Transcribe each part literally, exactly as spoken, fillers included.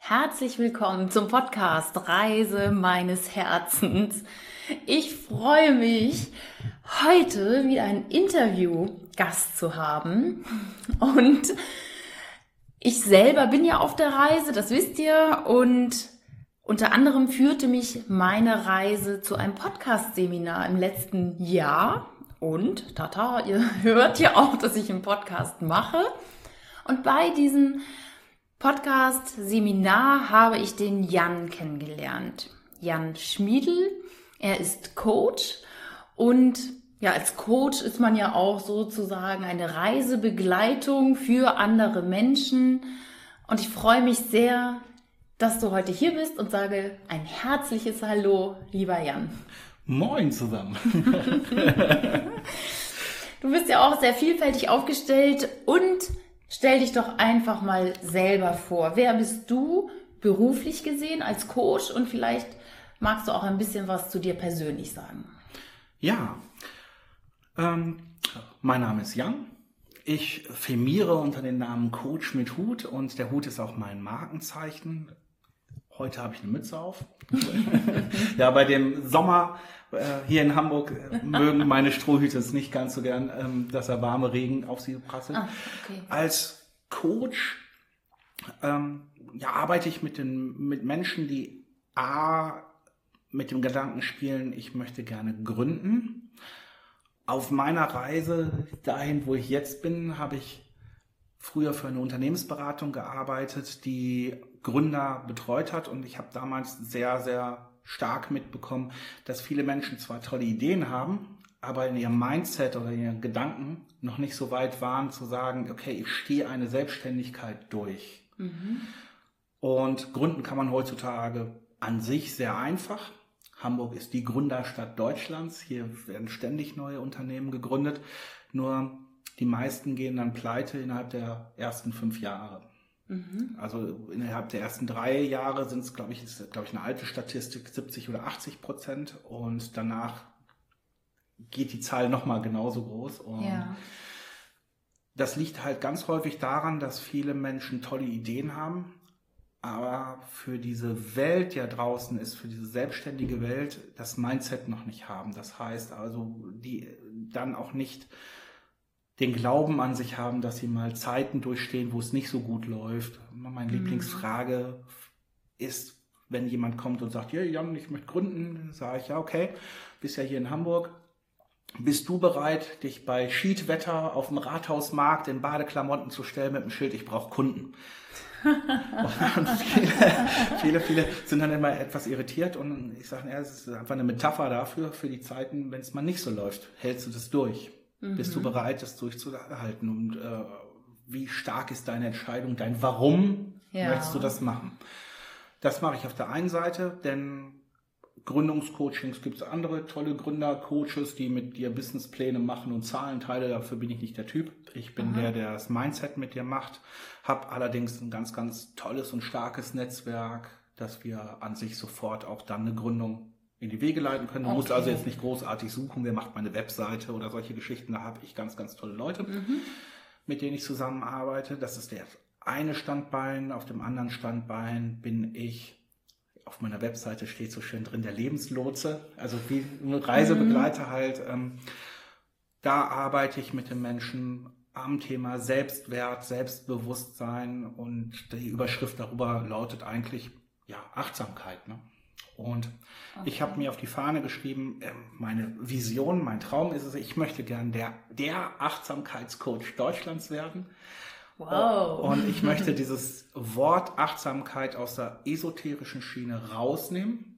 Herzlich willkommen zum Podcast Reise meines Herzens. Ich freue mich, heute wieder einen Interviewgast zu haben. Und ich selber bin ja auf der Reise, das wisst ihr. Und unter anderem führte mich meine Reise zu einem Podcast-Seminar im letzten Jahr. Und, tata, ihr hört ja auch, dass ich einen Podcast mache. Und bei diesem Podcast-Seminar habe ich den Jan kennengelernt. Jan Schmiedl, er ist Coach und ja, als Coach ist man ja auch sozusagen eine Reisebegleitung für andere Menschen. Und ich freue mich sehr, dass du heute hier bist und sage ein herzliches Hallo, lieber Jan. Moin zusammen. Du bist ja auch sehr vielfältig aufgestellt und stell dich doch einfach mal selber vor. Wer bist du beruflich gesehen als Coach und vielleicht magst du auch ein bisschen was zu dir persönlich sagen. Ja, ähm, mein Name ist Jan. Ich firmiere unter dem Namen Coach mit Hut und der Hut ist auch mein Markenzeichen. Heute habe ich eine Mütze auf. Ja, bei dem Sommer äh, hier in Hamburg äh, mögen meine Strohhüte es nicht ganz so gern, ähm, dass der warme Regen auf sie prasselt. Ah, okay. Als Coach ähm, ja, arbeite ich mit, den, mit Menschen, die A, mit dem Gedanken spielen, ich möchte gerne gründen. Auf meiner Reise dahin, wo ich jetzt bin, habe ich früher für eine Unternehmensberatung gearbeitet, die Gründer betreut hat und ich habe damals sehr, sehr stark mitbekommen, dass viele Menschen zwar tolle Ideen haben, aber in ihrem Mindset oder in ihren Gedanken noch nicht so weit waren zu sagen, okay, ich stehe eine Selbstständigkeit durch. Mhm. Und gründen kann man heutzutage an sich sehr einfach. Hamburg ist die Gründerstadt Deutschlands. Hier werden ständig neue Unternehmen gegründet. Nur die meisten gehen dann pleite innerhalb der ersten fünf Jahre. Mhm. Also innerhalb der ersten drei Jahre sind es, glaube ich, ist, glaube ich, eine alte Statistik, siebzig oder achtzig Prozent. Und danach geht die Zahl nochmal genauso groß. Und ja. Das liegt halt ganz häufig daran, dass viele Menschen tolle Ideen haben, aber für diese Welt, die ja draußen ist, für diese selbstständige Welt, das Mindset noch nicht haben. Das heißt also, die dann auch nicht den Glauben an sich haben, dass sie mal Zeiten durchstehen, wo es nicht so gut läuft. Meine mhm. Lieblingsfrage ist, wenn jemand kommt und sagt, ja, Jan, ich möchte gründen, dann sage ich, ja, okay, bist ja hier in Hamburg. Bist du bereit, dich bei Schiedwetter auf dem Rathausmarkt in Badeklamotten zu stellen mit dem Schild, ich brauche Kunden? Und viele, viele, viele sind dann immer etwas irritiert und ich sage, ja, es ist einfach eine Metapher dafür, für die Zeiten, wenn es mal nicht so läuft. Hältst du das durch? Mhm. Bist du bereit, das durchzuhalten? Und äh, wie stark ist deine Entscheidung, dein Warum ja. möchtest du das machen? Das mache ich auf der einen Seite, denn Gründungscoachings gibt es andere tolle Gründercoaches, die mit dir Businesspläne machen und Zahlenteile. Dafür bin ich nicht der Typ. Ich bin Aha. der, der das Mindset mit dir macht. Habe allerdings ein ganz, ganz tolles und starkes Netzwerk, dass wir an sich sofort auch dann eine Gründung in die Wege leiten können. Du okay. musst also jetzt nicht großartig suchen, wer macht meine Webseite oder solche Geschichten. Da habe ich ganz, ganz tolle Leute, mhm. mit denen ich zusammenarbeite. Das ist der eine Standbein. Auf dem anderen Standbein bin ich, auf meiner Webseite steht so schön drin, der Lebenslotse, also wie ein Reisebegleiter mhm. halt. Ähm, da arbeite ich mit den Menschen am Thema Selbstwert, Selbstbewusstsein und die Überschrift darüber lautet eigentlich ja Achtsamkeit. Ne? Und okay. ich habe mir auf die Fahne geschrieben, äh, meine Vision, mein Traum ist es, ich möchte gern der, der Achtsamkeitscoach Deutschlands werden. Wow. Und ich möchte dieses Wort Achtsamkeit aus der esoterischen Schiene rausnehmen.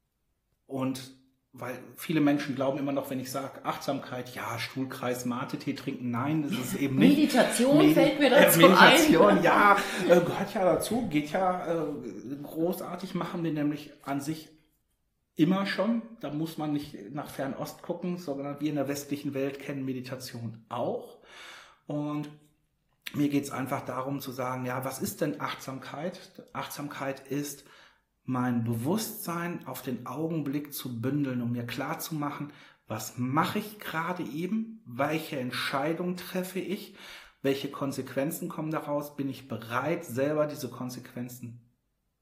Und weil viele Menschen glauben immer noch, wenn ich sage Achtsamkeit, ja, Stuhlkreis, Mate-Tee trinken, nein, das ist eben nicht. Meditation Medi- fällt mir dazu äh, Meditation, ein. ja, äh, gehört ja dazu, geht ja äh, großartig, machen wir nämlich an sich immer schon. Da muss man nicht nach Fernost gucken, sondern wir in der westlichen Welt kennen Meditation auch. Und mir geht es einfach darum zu sagen, ja, was ist denn Achtsamkeit? Achtsamkeit ist, mein Bewusstsein auf den Augenblick zu bündeln, um mir klarzumachen, was mache ich gerade eben, welche Entscheidung treffe ich, welche Konsequenzen kommen daraus, bin ich bereit, selber diese Konsequenzen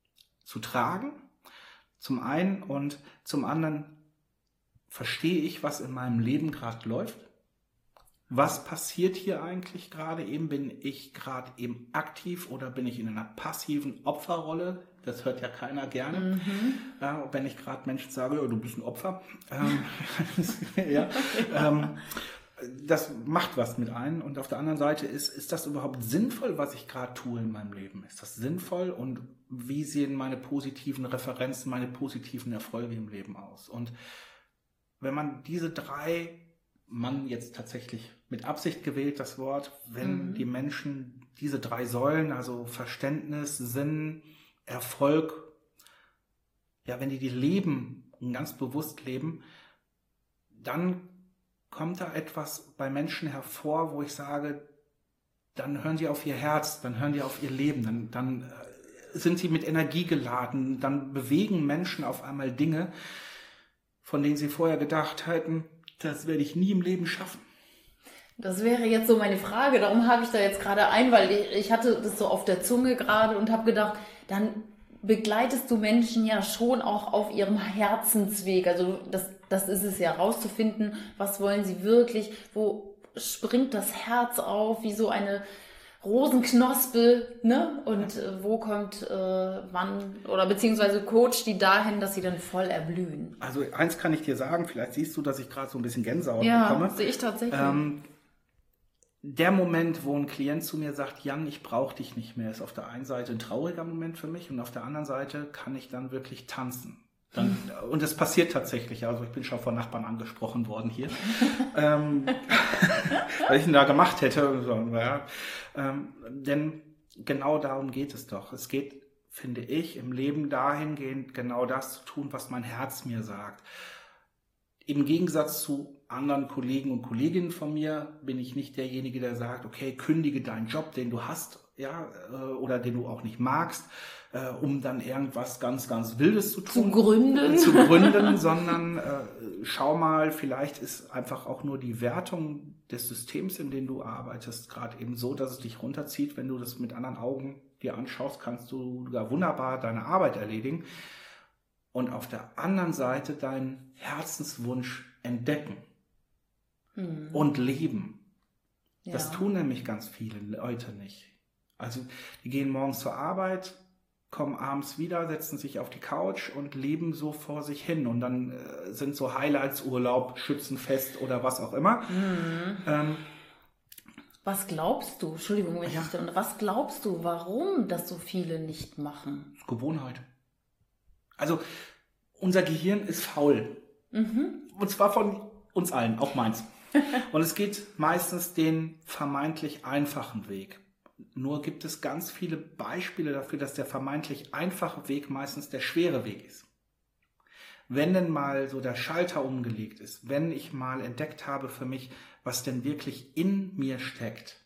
zu tragen, zum einen, und zum anderen verstehe ich, was in meinem Leben gerade läuft. Was passiert hier eigentlich gerade eben? Bin ich gerade eben aktiv oder bin ich in einer passiven Opferrolle? Das hört ja keiner gerne. Mhm. Äh, wenn ich gerade Menschen sage, oh, du bist ein Opfer. Ähm, ja, ähm, das macht was mit einem. Und auf der anderen Seite ist, ist das überhaupt sinnvoll, was ich gerade tue in meinem Leben? Ist das sinnvoll? Und wie sehen meine positiven Referenzen, meine positiven Erfolge im Leben aus? Und wenn man diese drei, man jetzt tatsächlich mit Absicht gewählt das Wort, wenn mhm. die Menschen diese drei Säulen, also Verständnis, Sinn, Erfolg, ja, wenn die die leben und ganz bewusst leben, dann kommt da etwas bei Menschen hervor, wo ich sage, dann hören die auf ihr Herz, dann hören die auf ihr Leben, dann, dann sind sie mit Energie geladen, dann bewegen Menschen auf einmal Dinge, von denen sie vorher gedacht hätten, das werde ich nie im Leben schaffen. Das wäre jetzt so meine Frage, darum habe ich da jetzt gerade ein, weil ich, ich hatte das so auf der Zunge gerade und habe gedacht, dann begleitest du Menschen ja schon auch auf ihrem Herzensweg. Also das, das ist es ja, rauszufinden, was wollen sie wirklich, wo springt das Herz auf, wie so eine Rosenknospe, ne? Und äh, wo kommt äh, wann, oder beziehungsweise coacht die dahin, dass sie dann voll erblühen? Also eins kann ich dir sagen, vielleicht siehst du, dass ich gerade so ein bisschen Gänsehaut ja, bekomme. Ja, sehe ich tatsächlich. Ähm, der Moment, wo ein Klient zu mir sagt, Jan, ich brauche dich nicht mehr, ist auf der einen Seite ein trauriger Moment für mich und auf der anderen Seite kann ich dann wirklich tanzen. Dann, und es passiert tatsächlich, also ich bin schon von Nachbarn angesprochen worden hier, ähm, weil ich ihn da gemacht hätte. So, ja. ähm, denn genau darum geht es doch. Es geht, finde ich, im Leben dahingehend, genau das zu tun, was mein Herz mir sagt. Im Gegensatz zu anderen Kollegen und Kolleginnen von mir bin ich nicht derjenige, der sagt, okay, kündige deinen Job, den du hast, ja, oder den du auch nicht magst, äh, um dann irgendwas ganz, ganz Wildes zu tun. Zu gründen. Äh, zu gründen, sondern äh, schau mal, vielleicht ist einfach auch nur die Wertung des Systems, in dem du arbeitest, gerade eben so, dass es dich runterzieht. Wenn du das mit anderen Augen dir anschaust, kannst du da wunderbar deine Arbeit erledigen und auf der anderen Seite deinen Herzenswunsch entdecken hm. und leben. Ja. Das tun nämlich ganz viele Leute nicht. Also die gehen morgens zur Arbeit, kommen abends wieder, setzen sich auf die Couch und leben so vor sich hin. Und dann äh, sind so Highlights-Urlaub, Schützenfest oder was auch immer. Mhm. Ähm, was glaubst du, Entschuldigung, wenn ja. ich da, was glaubst du, warum das so viele nicht machen? Gewohnheit. Also unser Gehirn ist faul. Mhm. Und zwar von uns allen, auch meins. Und es geht meistens den vermeintlich einfachen Weg. Nur gibt es ganz viele Beispiele dafür, dass der vermeintlich einfache Weg meistens der schwere Weg ist. Wenn denn mal so der Schalter umgelegt ist, wenn ich mal entdeckt habe für mich, was denn wirklich in mir steckt,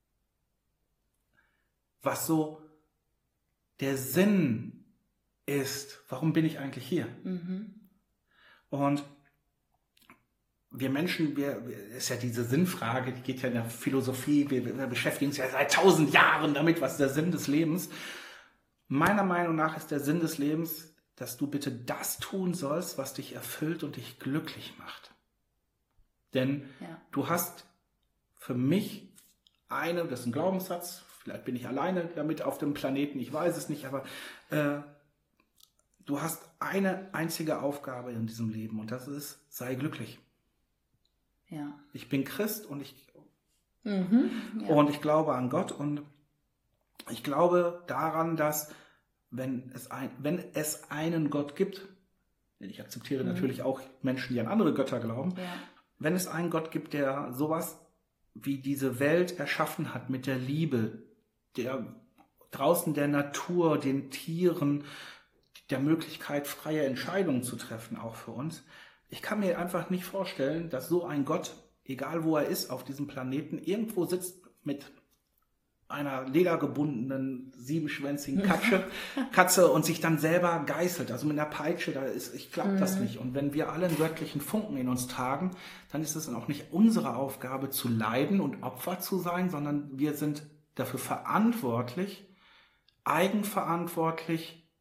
was so der Sinn ist, warum bin ich eigentlich hier? Mhm. Und wir Menschen, wir, ist ja diese Sinnfrage, die geht ja in der Philosophie, wir, wir beschäftigen uns ja seit tausend Jahren damit, was ist der Sinn des Lebens. Meiner Meinung nach ist der Sinn des Lebens, dass du bitte das tun sollst, was dich erfüllt und dich glücklich macht. Denn ja. du hast für mich eine, das ist ein Glaubenssatz, vielleicht bin ich alleine damit auf dem Planeten, ich weiß es nicht, aber äh, du hast eine einzige Aufgabe in diesem Leben und das ist, sei glücklich. Ja. Ich bin Christ und ich, mhm, ja. und ich glaube an Gott und ich glaube daran, dass wenn es, ein, wenn es einen Gott gibt, ich akzeptiere mhm. natürlich auch Menschen, die an andere Götter glauben, ja. wenn es einen Gott gibt, der sowas wie diese Welt erschaffen hat mit der Liebe, der draußen der Natur, den Tieren, der Möglichkeit, freie Entscheidungen zu treffen, auch für uns. Ich kann mir einfach nicht vorstellen, dass so ein Gott, egal wo er ist auf diesem Planeten, irgendwo sitzt mit einer ledergebundenen, siebenschwänzigen Katze, Katze und sich dann selber geißelt, also mit einer Peitsche, da ist, ich glaube mhm. das nicht. Und wenn wir alle einen göttlichen Funken in uns tragen, dann ist es auch nicht unsere Aufgabe zu leiden und Opfer zu sein, sondern wir sind dafür verantwortlich, eigenverantwortlich,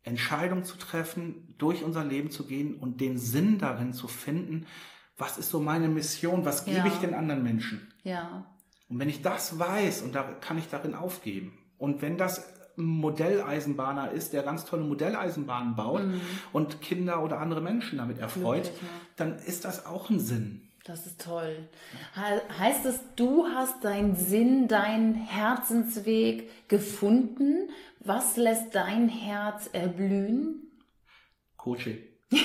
Entscheidungen zu treffen, durch unser Leben zu gehen und den Sinn darin zu finden, was ist so meine Mission, was gebe ja. ich den anderen Menschen? Ja. Und wenn ich das weiß, und da kann ich darin aufgeben. Und wenn das ein Modelleisenbahner ist, der ganz tolle Modelleisenbahnen baut mhm. und Kinder oder andere Menschen damit erfreut, Glücklich, ja. dann ist das auch ein Sinn. Das ist toll. He- heißt es, du hast deinen Sinn, deinen Herzensweg gefunden? Was lässt dein Herz erblühen? Coaching.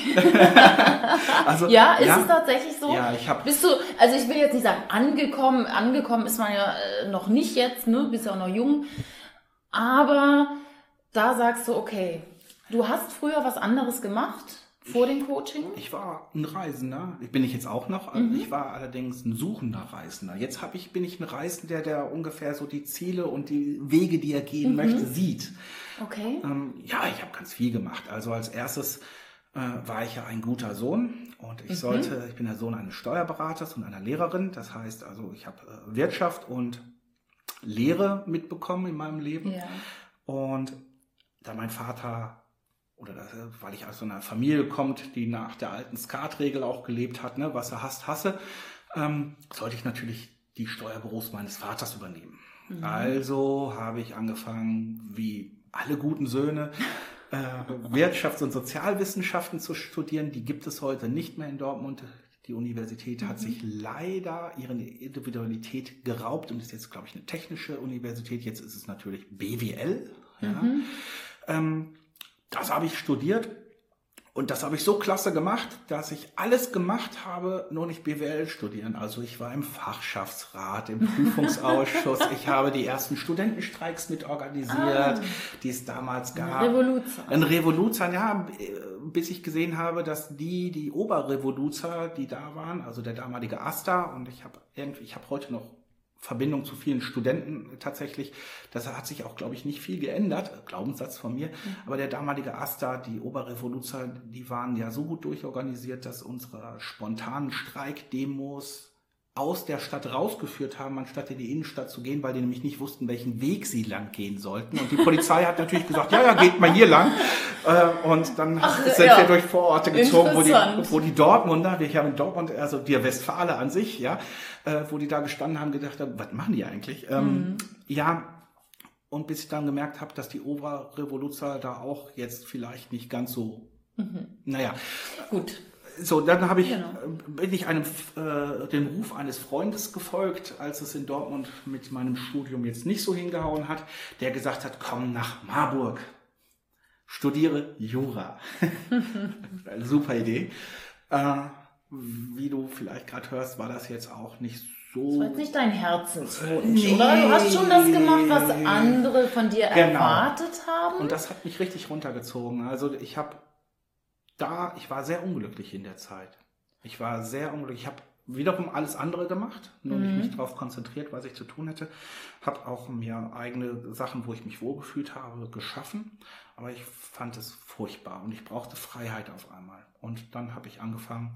also, ja, ist ja, es tatsächlich so? Ja, ich habe. Bist du, also ich will jetzt nicht sagen, angekommen, angekommen ist man ja äh, noch nicht jetzt, ne? Bist ja auch noch jung. Aber da sagst du, okay, du hast früher was anderes gemacht vor dem Coaching? Ich war ein Reisender. Ich bin ich jetzt auch noch. Mhm. Ich war allerdings ein suchender Reisender. Jetzt hab ich, bin ich ein Reisender, der ungefähr so die Ziele und die Wege, die er gehen mhm. möchte, sieht. Okay. Ähm, ja, ich habe ganz viel gemacht. Also als erstes äh, war ich ja ein guter Sohn und ich mhm. sollte, ich bin der Sohn eines Steuerberaters und einer Lehrerin. Das heißt also, ich habe äh, Wirtschaft und Lehre mitbekommen in meinem Leben. Ja. Und da mein Vater, oder das, weil ich aus so einer Familie kommt, die nach der alten Skatregel auch gelebt hat, ne, was er hasst, hasse, ähm, sollte ich natürlich die Steuerbüros meines Vaters übernehmen. Mhm. Also habe ich angefangen, wie alle guten Söhne, äh, Wirtschafts- und Sozialwissenschaften zu studieren. Die gibt es heute nicht mehr in Dortmund. Die Universität hat mhm. sich leider ihre Individualität geraubt und ist jetzt, glaube ich, eine technische Universität. Jetzt ist es natürlich B W L. Ja. Mhm. Ähm, das habe ich studiert und das habe ich so klasse gemacht, dass ich alles gemacht habe, nur nicht B W L studieren. Also ich war im Fachschaftsrat, im Prüfungsausschuss. Ich habe die ersten Studentenstreiks mit organisiert, ah. die es damals gab. Ein Revoluzer. Ein Revoluzer, ja, bis ich gesehen habe, dass die, die Oberrevoluzer, die da waren, also der damalige AStA, und ich habe irgendwie, ich habe heute noch Verbindung zu vielen Studenten tatsächlich. Das hat sich auch, glaube ich, nicht viel geändert. Glaubenssatz von mir. Mhm. Aber der damalige AStA, die Oberrevoluzer, die waren ja so gut durchorganisiert, dass unsere spontanen Streikdemos aus der Stadt rausgeführt haben, anstatt in die Innenstadt zu gehen, weil die nämlich nicht wussten, welchen Weg sie lang gehen sollten. Und die Polizei hat natürlich gesagt, ja, ja, geht mal hier lang. Und dann Ach, sind ja. wir durch Vororte gezogen, wo die, wo die Dortmunder, wir haben in Dortmund, also die Westfale an sich, ja, wo die da gestanden haben, gedacht haben, was machen die eigentlich? Mhm. Ähm, ja, und bis ich dann gemerkt habe, dass die Oberrevoluzer da auch jetzt vielleicht nicht ganz so, mhm. naja. Gut. So, dann habe ich, genau. bin ich einem, äh, dem Ruf eines Freundes gefolgt, als es in Dortmund mit meinem Studium jetzt nicht so hingehauen hat, der gesagt hat, komm nach Marburg, studiere Jura. Eine super Idee. Äh, wie du vielleicht gerade hörst, war das jetzt auch nicht so... Das war jetzt nicht dein Herzenswunsch, nee, oder? Du hast schon das gemacht, was andere von dir genau. erwartet haben. Und das hat mich richtig runtergezogen. Also ich habe Da, ich war sehr unglücklich in der Zeit. Ich war sehr unglücklich. Ich habe wiederum alles andere gemacht, nur mhm. nicht mich darauf konzentriert, was ich zu tun hätte. Habe auch mir eigene Sachen, wo ich mich wohlgefühlt habe, geschaffen. Aber ich fand es furchtbar und ich brauchte Freiheit auf einmal. Und dann habe ich angefangen,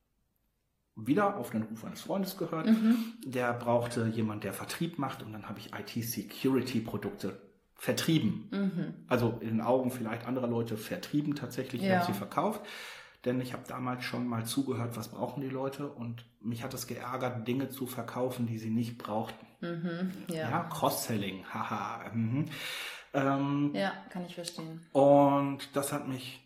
wieder auf den Ruf eines Freundes gehört. Mhm. Der brauchte jemanden, der Vertrieb macht. Und dann habe ich I T-Security-Produkte vertrieben. Mhm. Also in den Augen vielleicht anderer Leute vertrieben tatsächlich, ich ja. habe sie verkauft. Denn ich habe damals schon mal zugehört, was brauchen die Leute, und mich hat es geärgert, Dinge zu verkaufen, die sie nicht brauchten. Mhm. Ja. ja, Cross-Selling, haha. Mhm. Ähm, ja, kann ich verstehen. Und das hat mich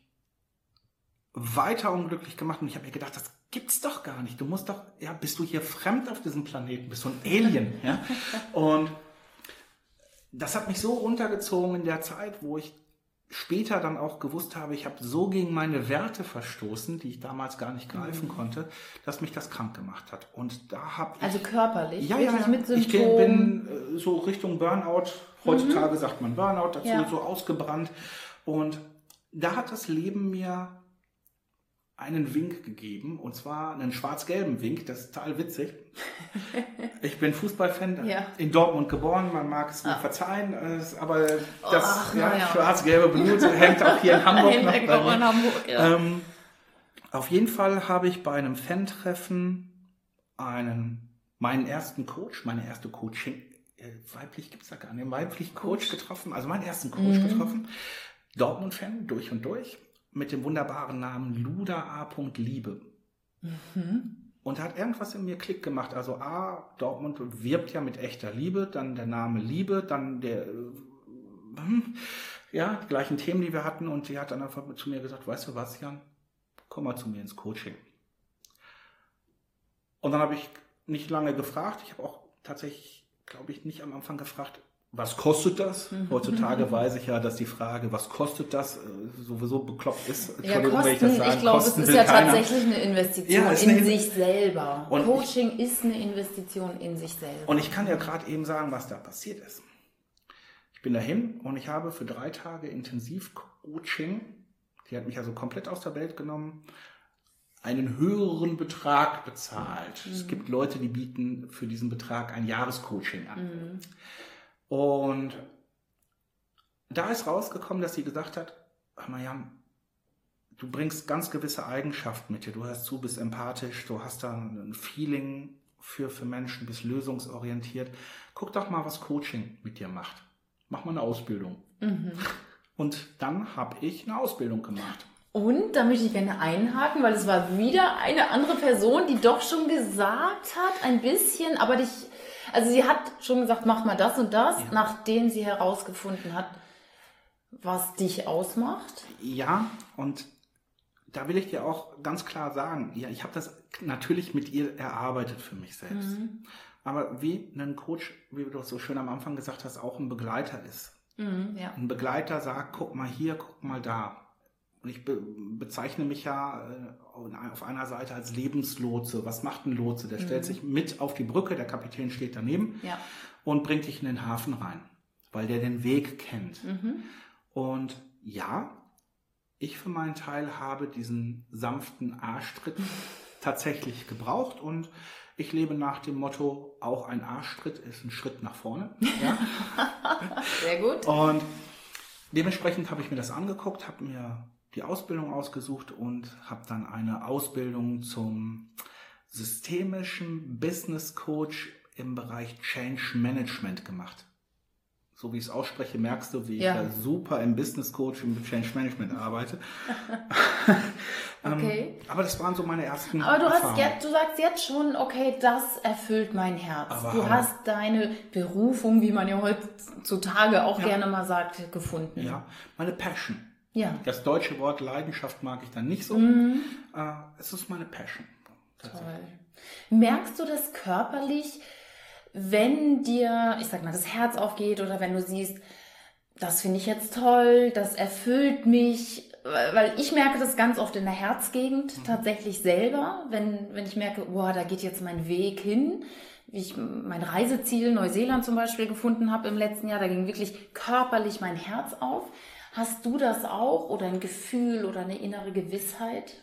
weiter unglücklich gemacht und ich habe mir gedacht, das gibt's doch gar nicht. Du musst doch, ja, bist du hier fremd auf diesem Planeten, bist du ein Alien, ja? Und das hat mich so runtergezogen in der Zeit, wo ich später dann auch gewusst habe, ich habe so gegen meine Werte verstoßen, die ich damals gar nicht greifen mhm. konnte, dass mich das krank gemacht hat. Und da habe ich... Also körperlich? Ja, ja, mit ich bin äh, so Richtung Burnout, heutzutage mhm. sagt man Burnout, dazu ja. so ausgebrannt. Und da hat das Leben mir einen Wink gegeben, und zwar einen schwarz-gelben Wink, das ist total witzig. Ich bin Fußballfan, ja. in Dortmund geboren, man mag es mir ah. verzeihen, aber das Ach, ja, ja. schwarz-gelbe Blut hängt auch hier in Hamburg noch bei in Hamburg, ja. ähm, Auf jeden Fall habe ich bei einem Fan-Treffen einen, meinen ersten Coach, meine erste Coaching, äh, weiblich gibt es da gar nicht, weiblichen Coach getroffen, also meinen ersten Coach mhm. getroffen, Dortmund-Fan durch und durch mit dem wunderbaren Namen Luda A. Liebe. Mhm. Und da hat irgendwas in mir Klick gemacht. Also A, Dortmund wirbt ja mit echter Liebe, dann der Name Liebe, dann der, ja, die gleichen Themen, die wir hatten. Und die hat dann einfach zu mir gesagt, weißt du was, Jan, komm mal zu mir ins Coaching. Und dann habe ich nicht lange gefragt. Ich habe auch tatsächlich, glaube ich, nicht am Anfang gefragt, was kostet das? Heutzutage weiß ich ja, dass die Frage, was kostet das, sowieso bekloppt ist. Entschuldigung, ja, Kosten, wenn ich das sage. Ich glaube, es ist ja keiner. Tatsächlich eine Investition ja, in eine, sich selber. Und Coaching ich, ist eine Investition in sich selber. Und ich kann ja gerade eben sagen, was da passiert ist. Ich bin dahin und ich habe für drei Tage Intensivcoaching, die hat mich also komplett aus der Welt genommen, einen höheren Betrag bezahlt. Mhm. Es gibt Leute, die bieten für diesen Betrag ein Jahrescoaching an. Mhm. Und da ist rausgekommen, dass sie gesagt hat, Jan, du bringst ganz gewisse Eigenschaften mit dir. Du hörst zu, bist empathisch, du hast da ein Feeling für, für Menschen, bist lösungsorientiert. Guck doch mal, was Coaching mit dir macht. Mach mal eine Ausbildung. Mhm. Und dann habe ich eine Ausbildung gemacht. Und da möchte ich gerne einhaken, weil es war wieder eine andere Person, die doch schon gesagt hat, ein bisschen, aber dich... Also sie hat schon gesagt, mach mal das und das, ja. Nachdem sie herausgefunden hat, was dich ausmacht. Ja, und da will ich dir auch ganz klar sagen, ja, ich habe das natürlich mit ihr erarbeitet für mich selbst. Mhm. Aber wie ein Coach, wie du so schön am Anfang gesagt hast, auch ein Begleiter ist. Mhm, ja. Ein Begleiter sagt, guck mal hier, guck mal da. Und ich be- bezeichne mich ja äh, auf einer Seite als Lebenslotse. Was macht ein Lotse? Der mhm. stellt sich mit auf die Brücke, der Kapitän steht daneben ja. und bringt dich in den Hafen rein, weil der den Weg kennt. Mhm. Und ja, ich für meinen Teil habe diesen sanften Arschtritt tatsächlich gebraucht und ich lebe nach dem Motto, auch ein Arschtritt ist ein Schritt nach vorne. Ja? Sehr gut. Und dementsprechend habe ich mir das angeguckt, habe mir die Ausbildung ausgesucht und habe dann eine Ausbildung zum systemischen Business Coach im Bereich Change Management gemacht. So wie ich es ausspreche, merkst du, wie ja. ich da super im Business Coach und Change Management arbeite. Okay. ähm, aber das waren so meine ersten Aber du hast jetzt, du sagst jetzt schon, okay, das erfüllt mein Herz. Aber du hast deine Berufung, wie man ja heutzutage auch ja. gerne mal sagt, gefunden. Ja, meine Passion. Ja. Das deutsche Wort Leidenschaft mag ich dann nicht so. Mhm. Äh, es ist meine Passion. Toll. Merkst du das körperlich, wenn dir, ich sag mal, das Herz aufgeht oder wenn du siehst, das finde ich jetzt toll, das erfüllt mich, weil ich merke das ganz oft in der Herzgegend mhm. tatsächlich selber, wenn, wenn ich merke, boah, da geht jetzt mein Weg hin, wie ich mein Reiseziel Neuseeland zum Beispiel gefunden habe im letzten Jahr, da ging wirklich körperlich mein Herz auf. Hast du das auch oder ein Gefühl oder eine innere Gewissheit?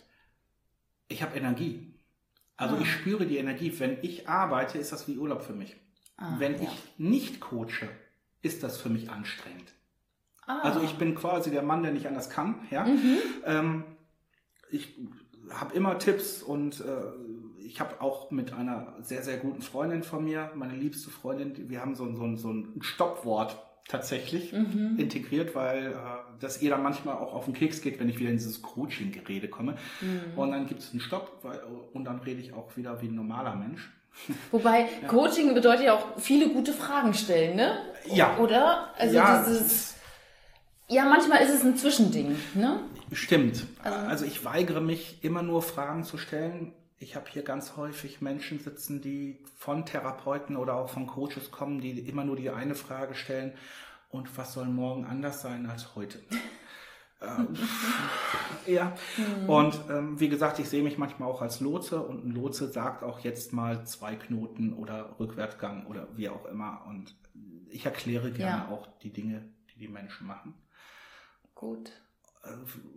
Ich habe Energie. Also ah. ich spüre die Energie. Wenn ich arbeite, ist das wie Urlaub für mich. Ah, Wenn ja. ich nicht coache, ist das für mich anstrengend. Ah. Also ich bin quasi der Mann, der nicht anders kann. Ja? Mhm. Ähm, ich habe immer Tipps und äh, ich habe auch mit einer sehr, sehr guten Freundin von mir, meine liebste Freundin, wir haben so, so, so ein Stoppwort tatsächlich mhm. integriert, weil äh, das ihr dann manchmal auch auf den Keks geht, wenn ich wieder in dieses Coaching-Gerede komme. Mhm. Und dann gibt es einen Stopp weil, und dann rede ich auch wieder wie ein normaler Mensch. Wobei ja. Coaching bedeutet ja auch viele gute Fragen stellen, ne? Ja. Oder? Also ja, dieses... Ja, manchmal ist es ein Zwischending, ne? Stimmt. Also, also ich weigere mich, immer nur Fragen zu stellen. Ich habe hier ganz häufig Menschen sitzen, die von Therapeuten oder auch von Coaches kommen, die immer nur die eine Frage stellen, und was soll morgen anders sein als heute? ähm, ja, mhm. und ähm, wie gesagt, ich sehe mich manchmal auch als Lotse und ein Lotse sagt auch jetzt mal zwei Knoten oder Rückwärtsgang oder wie auch immer, und ich erkläre gerne ja. auch die Dinge, die die Menschen machen. Gut. Äh,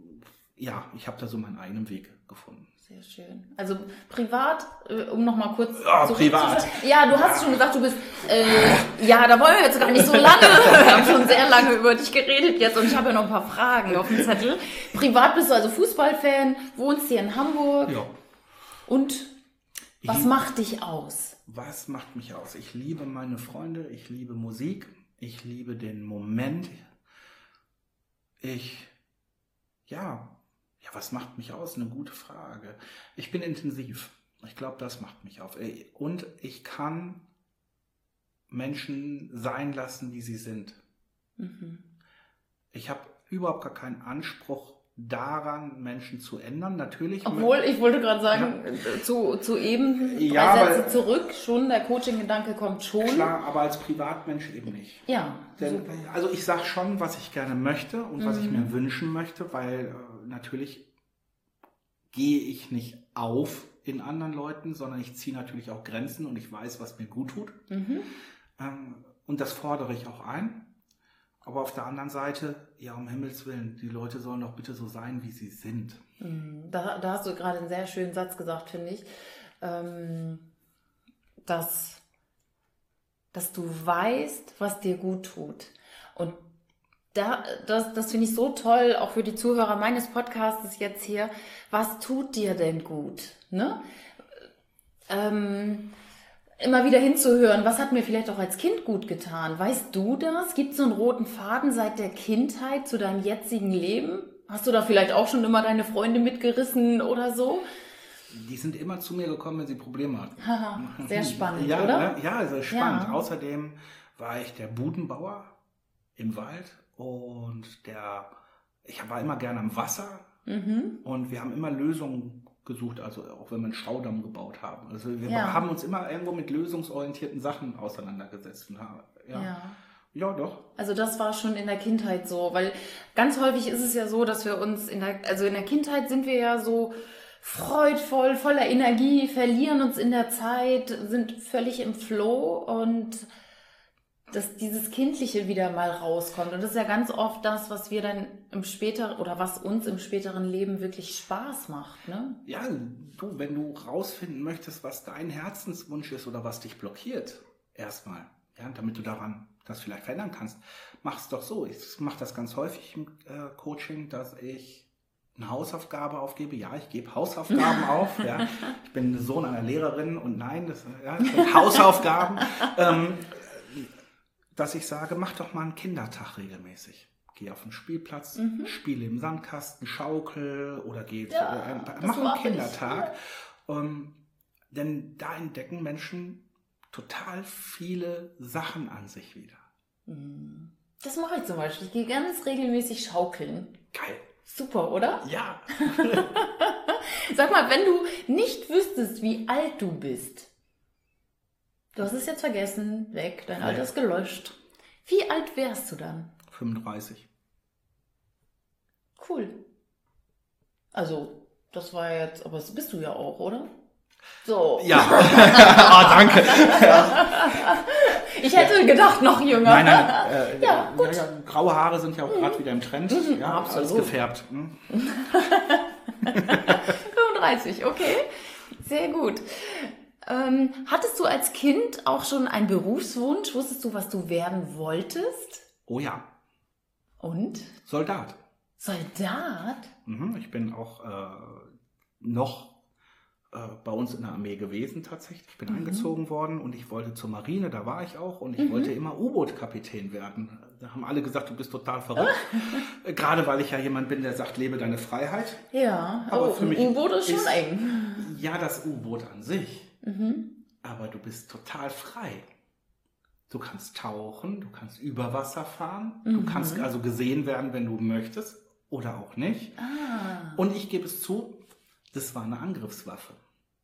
ja, ich habe da so meinen eigenen Weg gefunden. Sehr schön. Also privat, um nochmal kurz ja, zu privat. Ja, du hast ja. schon gesagt, du bist, äh, ja, da wollen wir jetzt gar nicht so lange. Wir haben schon sehr lange über dich geredet jetzt und ich habe ja noch ein paar Fragen auf dem Zettel. Privat bist du also Fußballfan, wohnst hier in Hamburg. Ja. Und was ich, macht dich aus? Was macht mich aus? Ich liebe meine Freunde, ich liebe Musik, ich liebe den Moment. ich, ja, ja, was macht mich aus? Eine gute Frage. Ich bin intensiv. Ich glaube, das macht mich auf. Und ich kann Menschen sein lassen, wie sie sind. Mhm. Ich habe überhaupt gar keinen Anspruch daran, Menschen zu ändern. Natürlich. Obwohl, ich wollte gerade sagen, ja. zu, zu eben drei ja, Sätze zurück, schon der Coaching-Gedanke kommt schon. Klar, aber als Privatmensch eben nicht. Ja. Denn, also ich sage schon, was ich gerne möchte und mhm. was ich mir wünschen möchte, weil äh, natürlich gehe ich nicht auf in anderen Leuten, sondern ich ziehe natürlich auch Grenzen und ich weiß, was mir gut tut. Mhm. Ähm, und das fordere ich auch ein. Aber auf der anderen Seite, ja, um Himmels Willen, die Leute sollen doch bitte so sein, wie sie sind. Da, da hast du gerade einen sehr schönen Satz gesagt, finde ich. Ähm, dass, dass du weißt, was dir gut tut. Und da, das, das finde ich so toll, auch für die Zuhörer meines Podcasts jetzt hier. Was tut dir denn gut? Ne? Ähm, immer wieder hinzuhören, was hat mir vielleicht auch als Kind gut getan? Weißt du das? Gibt es so einen roten Faden seit der Kindheit zu deinem jetzigen Leben? Hast du da vielleicht auch schon immer deine Freunde mitgerissen oder so? Die sind immer zu mir gekommen, wenn sie Probleme hatten. Haha, sehr spannend, ja, oder? Ne? Ja, sehr spannend. Ja. Außerdem war ich der Budenbauer im Wald und der, ich war immer gerne am Wasser mhm. und wir haben immer Lösungen gesucht, also auch wenn wir einen Staudamm gebaut haben. Also wir ja. haben uns immer irgendwo mit lösungsorientierten Sachen auseinandergesetzt. Ja. ja. Ja, doch. Also das war schon in der Kindheit so, weil ganz häufig ist es ja so, dass wir uns in der, also in der Kindheit sind wir ja so freudvoll, voller Energie, verlieren uns in der Zeit, sind völlig im Flow und dass dieses Kindliche wieder mal rauskommt. Und das ist ja ganz oft das, was wir dann im späteren oder was uns im späteren Leben wirklich Spaß macht, ne? Ja, du, wenn du rausfinden möchtest, was dein Herzenswunsch ist oder was dich blockiert, erstmal, ja, damit du daran das vielleicht verändern kannst, mach es doch so. Ich mache das ganz häufig im äh, Coaching, dass ich eine Hausaufgabe aufgebe. Ja, ich gebe Hausaufgaben auf. Ja. Ich bin Sohn einer Lehrerin und nein, das, ja, das sind Hausaufgaben. ähm, dass ich sage, mach doch mal einen Kindertag regelmäßig. Geh auf den Spielplatz, mhm. spiele im Sandkasten, schaukel oder geh ja, äh, mach einen Kindertag. Ja. Ähm, denn da entdecken Menschen total viele Sachen an sich wieder. Das mache ich zum Beispiel. Ich gehe ganz regelmäßig schaukeln. Geil. Super, oder? Ja. Sag mal, wenn du nicht wüsstest, wie alt du bist, du hast es jetzt vergessen, weg, dein Alter ist gelöscht. Wie alt wärst du dann? fünfunddreißig. Cool. Also, das war jetzt, aber das bist du ja auch, oder? So. Ja. Oh, danke. Ja. Ich hätte ja. gedacht, noch jünger. Nein, nein. Äh, ja, gut. Ja, graue Haare sind ja auch gerade mhm. wieder im Trend. Mhm, ja, absolut. Alles gefärbt. Hm? fünfunddreißig, okay. Sehr gut. Ähm, hattest du als Kind auch schon einen Berufswunsch? Wusstest du, was du werden wolltest? Oh ja. Und? Soldat. Soldat? Mhm, ich bin auch äh, noch äh, bei uns in der Armee gewesen tatsächlich. Ich bin mhm. eingezogen worden und ich wollte zur Marine, da war ich auch. Und ich mhm. wollte immer U-Boot-Kapitän werden. Da haben alle gesagt, du bist total verrückt. Gerade weil ich ja jemand bin, der sagt, lebe deine Freiheit. Ja, aber oh, für mich ein U-Boot ist schon ist, eng. Ja, das U-Boot an sich. Mhm. Aber du bist total frei. Du kannst tauchen, du kannst über Wasser fahren, mhm. du kannst also gesehen werden, wenn du möchtest oder auch nicht. Ah. Und ich gebe es zu, das war eine Angriffswaffe.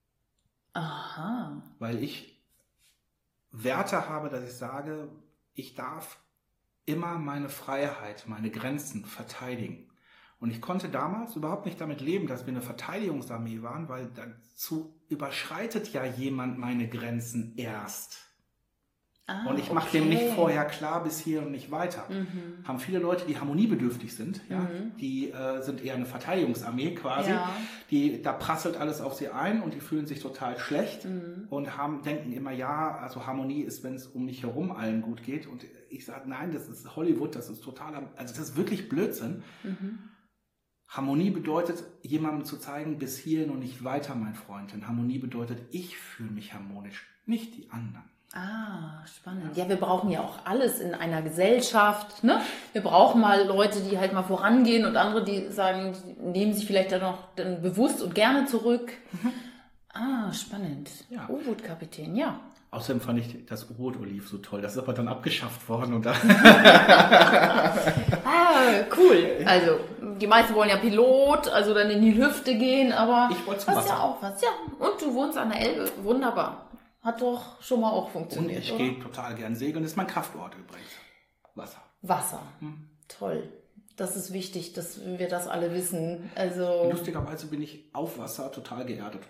Aha. Weil ich Werte habe, dass ich sage, ich darf immer meine Freiheit, meine Grenzen verteidigen. Und ich konnte damals überhaupt nicht damit leben, dass wir eine Verteidigungsarmee waren, weil dazu überschreitet ja jemand meine Grenzen erst. Ah, und ich mache okay. dem nicht vorher klar, bis hier und nicht weiter. Mhm. Haben viele Leute, die harmoniebedürftig sind, ja, mhm. die äh, sind eher eine Verteidigungsarmee quasi. Ja. Die, da prasselt alles auf sie ein und die fühlen sich total schlecht mhm. und haben, denken immer, ja, also Harmonie ist, wenn es um mich herum allen gut geht. Und ich sage, nein, das ist Hollywood, das ist totaler, also das ist wirklich Blödsinn. Mhm. Harmonie bedeutet, jemandem zu zeigen, bis hierhin und nicht weiter, mein Freund. Denn Harmonie bedeutet, ich fühle mich harmonisch, nicht die anderen. Ah, spannend. Ja, wir brauchen ja auch alles in einer Gesellschaft, ne? Wir brauchen mal Leute, die halt mal vorangehen und andere, die sagen, die nehmen sich vielleicht dann noch dann bewusst und gerne zurück. Mhm. Ah, spannend. Ja. U-Boot-Kapitän, ja. Außerdem fand ich das U-Boot-Oliv so toll. Das ist aber dann abgeschafft worden. Und da ah, cool. Also, die meisten wollen ja Pilot, also dann in die Hüfte gehen, aber ich wollte zum was Wasser. Ja auch was. Ja, und du wohnst an der Elbe. Wunderbar. Hat doch schon mal auch funktioniert. Und ich oder? gehe total gern segeln. Das ist mein Kraftort übrigens. Wasser. Wasser. Hm. Toll. Das ist wichtig, dass wir das alle wissen. Also lustigerweise bin ich auf Wasser total geerdet.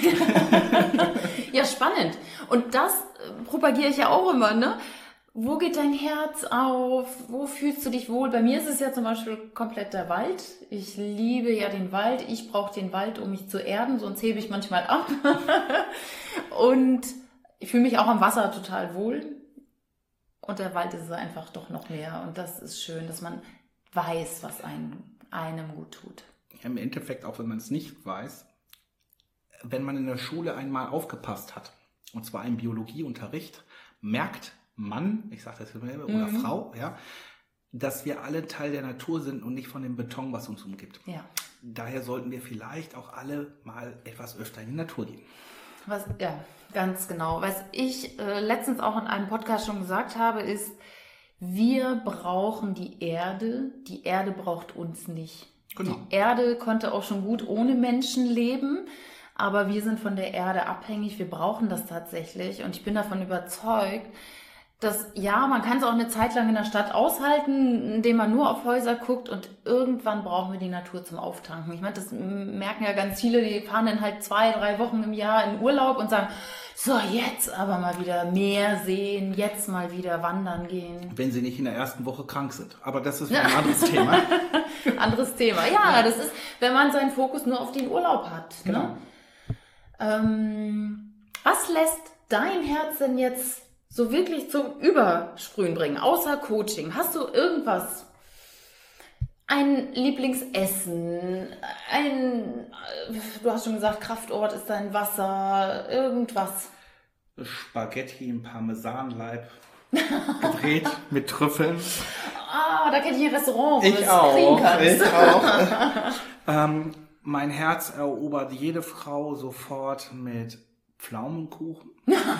Ja, spannend. Und das äh, propagiere ich ja auch immer, ne? Wo geht dein Herz auf? Wo fühlst du dich wohl? Bei mir ist es ja zum Beispiel komplett der Wald. Ich liebe ja den Wald. Ich brauche den Wald, um mich zu erden, sonst hebe ich manchmal ab. Und ich fühle mich auch am Wasser total wohl. Und der Wald ist es einfach doch noch mehr. Und das ist schön, dass man weiß, was einem, einem gut tut. Ja, im Endeffekt, auch wenn man es nicht weiß, wenn man in der Schule einmal aufgepasst hat, und zwar im Biologieunterricht, merkt Mann, ich sage das immer, oder mhm. Frau, ja, dass wir alle Teil der Natur sind und nicht von dem Beton, was uns umgibt. Ja. Daher sollten wir vielleicht auch alle mal etwas öfter in die Natur gehen. Was, ja, ganz genau. Was ich äh, letztens auch in einem Podcast schon gesagt habe, ist, wir brauchen die Erde, die Erde braucht uns nicht. Genau. Die Erde konnte auch schon gut ohne Menschen leben, aber wir sind von der Erde abhängig, wir brauchen das tatsächlich und ich bin davon überzeugt, dass, ja, man kann es auch eine Zeit lang in der Stadt aushalten, indem man nur auf Häuser guckt und irgendwann brauchen wir die Natur zum Auftanken. Ich meine, das merken ja ganz viele, die fahren dann halt zwei, drei Wochen im Jahr in Urlaub und sagen, so, jetzt aber mal wieder Meer sehen, jetzt mal wieder wandern gehen. Wenn sie nicht in der ersten Woche krank sind. Aber das ist ein anderes Thema. Anderes Thema, ja, das ist, wenn man seinen Fokus nur auf den Urlaub hat. Genau. Ne? Ähm, was lässt dein Herz denn jetzt so wirklich zum Übersprühen bringen, außer Coaching? Hast du irgendwas? Ein Lieblingsessen, ein, du hast schon gesagt, Kraftort ist dein Wasser, irgendwas? Spaghetti im Parmesanleib, gedreht mit Trüffeln. Ah, da kenne ich ein Restaurant, wo ich du es auch, kriegen kannst. Ich auch. ähm, mein Herz erobert jede Frau sofort mit Pflaumenkuchen.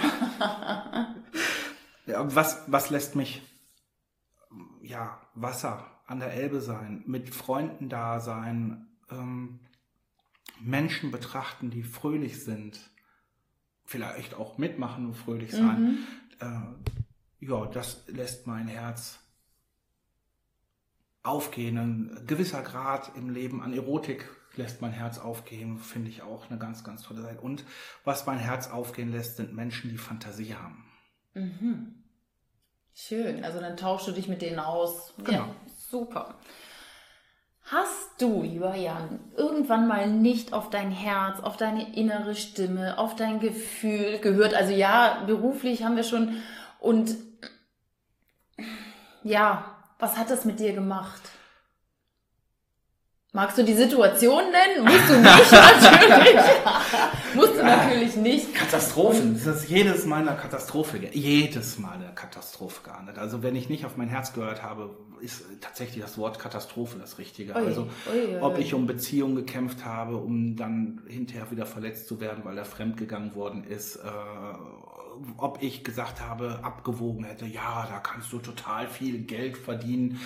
Ja, was, was lässt mich, ja, Wasser an der Elbe sein, mit Freunden da sein, ähm, Menschen betrachten, die fröhlich sind, vielleicht auch mitmachen und fröhlich sein. Mhm. Äh, ja, das lässt mein Herz aufgehen. Ein gewisser Grad im Leben an Erotik lässt mein Herz aufgehen, finde ich auch eine ganz, ganz tolle Sache. Und was mein Herz aufgehen lässt, sind Menschen, die Fantasie haben. Mhm. Schön, also dann tauschst du dich mit denen aus. Genau. Ja, super. Hast du, lieber Jan, irgendwann mal nicht auf dein Herz, auf deine innere Stimme, auf dein Gefühl gehört? Also ja, beruflich haben wir schon. Und ja, was hat das mit dir gemacht? Magst du die Situation nennen? Musst du nicht, natürlich. Musst du natürlich nicht. Katastrophen. Das ist jedes Mal eine Katastrophe. Jedes Mal eine Katastrophe geahndet. Also wenn ich nicht auf mein Herz gehört habe, ist tatsächlich das Wort Katastrophe das Richtige. Ui, also ui, ui. Ob ich um Beziehungen gekämpft habe, um dann hinterher wieder verletzt zu werden, weil er fremdgegangen worden ist. Äh, ob ich gesagt habe, abgewogen hätte, ja, da kannst du total viel Geld verdienen.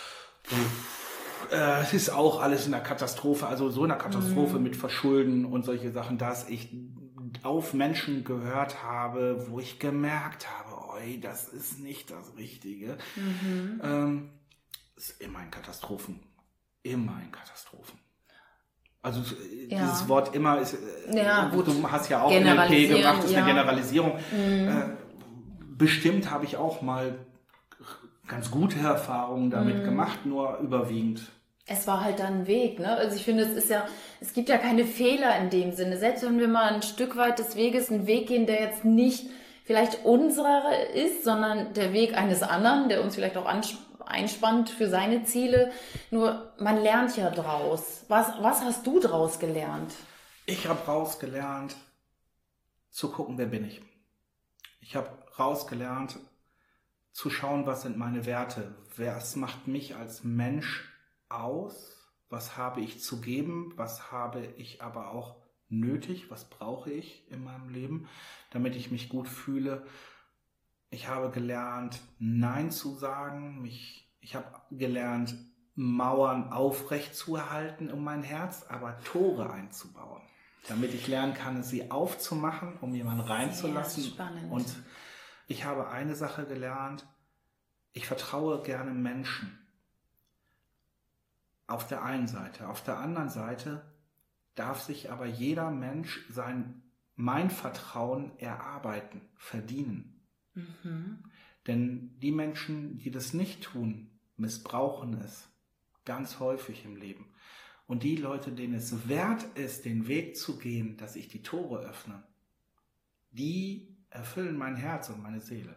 Es ist auch alles in der Katastrophe, also so in der Katastrophe mm. mit Verschulden und solche Sachen, dass ich auf Menschen gehört habe, wo ich gemerkt habe, oi, das ist nicht das Richtige. Mhm. Ähm, ist immer in Katastrophen. Immer in Katastrophen. Also ja. Dieses Wort immer ist, ja, gut. Du hast ja auch N L P gemacht, ist ja. eine Generalisierung. Mhm. Äh, bestimmt habe ich auch mal ganz gute Erfahrungen damit mm. gemacht, nur überwiegend. Es war halt dann ein Weg, ne? Also ich finde, es ist ja, es gibt ja keine Fehler in dem Sinne. Selbst wenn wir mal ein Stück weit des Weges einen Weg gehen, der jetzt nicht vielleicht unserer ist, sondern der Weg eines anderen, der uns vielleicht auch einspannt für seine Ziele. Nur man lernt ja draus. Was, was hast du draus gelernt? Ich habe draus gelernt, zu gucken, wer bin ich. Ich habe rausgelernt, zu schauen, was sind meine Werte, was macht mich als Mensch aus, was habe ich zu geben, was habe ich aber auch nötig, was brauche ich in meinem Leben, damit ich mich gut fühle. Ich habe gelernt, Nein zu sagen, mich, ich habe gelernt, Mauern aufrecht zu erhalten um mein Herz, aber Tore einzubauen, damit ich lernen kann, sie aufzumachen, um jemanden reinzulassen. Sehr spannend. Und ich habe eine Sache gelernt, ich vertraue gerne Menschen. Auf der einen Seite. Auf der anderen Seite darf sich aber jeder Mensch sein, mein Vertrauen erarbeiten, verdienen. Mhm. Denn die Menschen, die das nicht tun, missbrauchen es ganz häufig im Leben. Und die Leute, denen es wert ist, den Weg zu gehen, dass ich die Tore öffne, die erfüllen mein Herz und meine Seele.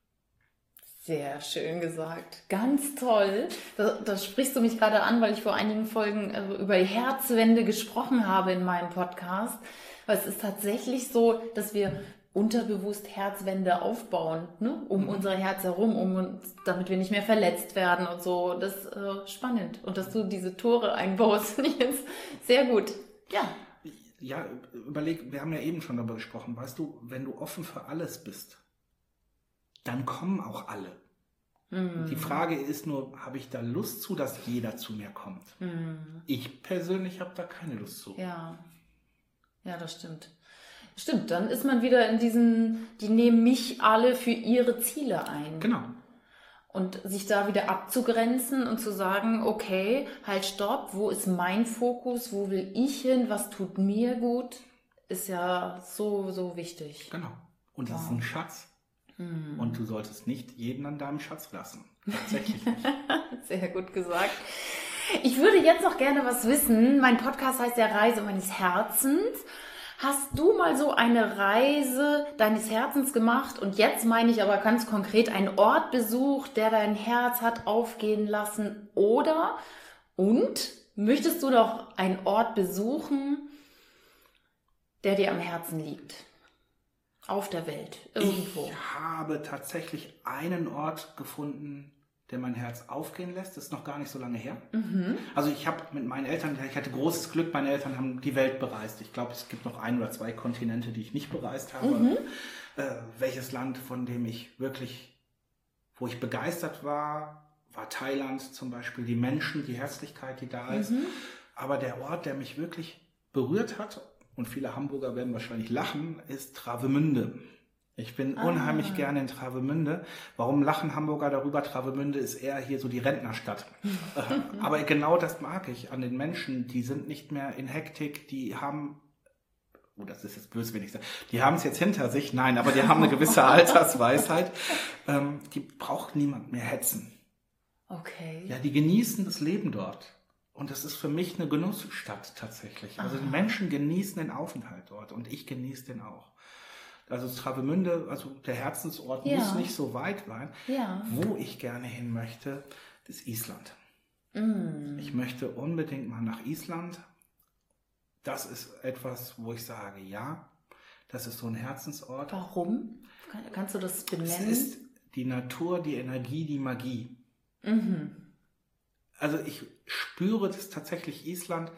Sehr schön gesagt. Ganz toll. Da, da sprichst du mich gerade an, weil ich vor einigen Folgen also über Herzwände gesprochen habe in meinem Podcast. Weil es ist tatsächlich so, dass wir unterbewusst Herzwände aufbauen, ne? Um mhm. unser Herz herum, um uns, damit wir nicht mehr verletzt werden und so. Das ist äh, spannend. Und dass du diese Tore einbaust, finde ich jetzt sehr gut. Ja. Ja, überleg, wir haben ja eben schon darüber gesprochen. Weißt du, wenn du offen für alles bist, dann kommen auch alle. Mhm. Die Frage ist nur, habe ich da Lust zu, dass jeder zu mir kommt? Mhm. Ich persönlich habe da keine Lust zu. Ja, ja, das stimmt. Stimmt, dann ist man wieder in diesen, die nehmen mich alle für ihre Ziele ein. Genau. Und sich da wieder abzugrenzen und zu sagen, okay, halt stopp, wo ist mein Fokus, wo will ich hin, was tut mir gut, ist ja so, so wichtig. Genau. Und das wow. ist ein Schatz. Hm. Und du solltest nicht jeden an deinem Schatz lassen. Tatsächlich nicht. Sehr gut gesagt. Ich würde jetzt noch gerne was wissen. Mein Podcast heißt ja Reise meines Herzens. Hast du mal so eine Reise deines Herzens gemacht? Und jetzt meine ich aber ganz konkret einen Ort besucht, der dein Herz hat aufgehen lassen? Oder, und, möchtest du doch einen Ort besuchen, der dir am Herzen liegt? Auf der Welt, irgendwo. Ich habe tatsächlich einen Ort gefunden, der mein Herz aufgehen lässt. Das ist noch gar nicht so lange her. Mhm. Also ich habe mit meinen Eltern, ich hatte großes Glück, meine Eltern haben die Welt bereist. Ich glaube, es gibt noch ein oder zwei Kontinente, die ich nicht bereist habe. Mhm. Äh, welches Land, von dem ich wirklich, wo ich begeistert war, war Thailand zum Beispiel. Die Menschen, die Herzlichkeit, die da ist. Mhm. Aber der Ort, der mich wirklich berührt hat, und viele Hamburger werden wahrscheinlich lachen, ist Travemünde. Ich bin ah. unheimlich gerne in Travemünde. Warum lachen Hamburger darüber? Travemünde ist eher hier so die Rentnerstadt. Aber genau das mag ich an den Menschen. Die sind nicht mehr in Hektik, die haben, oh, das ist jetzt böse, wenn ich sage, die haben es jetzt hinter sich. Nein, aber die haben eine gewisse Altersweisheit. Ähm, die braucht niemand mehr hetzen. Okay. Ja, die genießen das Leben dort. Und das ist für mich eine Genussstadt tatsächlich. Also Aha. die Menschen genießen den Aufenthalt dort und ich genieße den auch. Also Travemünde, also der Herzensort ja. muss nicht so weit sein. Ja. Wo ich gerne hin möchte, ist Island. Mm. Ich möchte unbedingt mal nach Island. Das ist etwas, wo ich sage, ja, das ist so ein Herzensort. Warum? Kannst du das benennen? Es ist die Natur, die Energie, die Magie. Mhm. Also ich spüre das tatsächlich, Island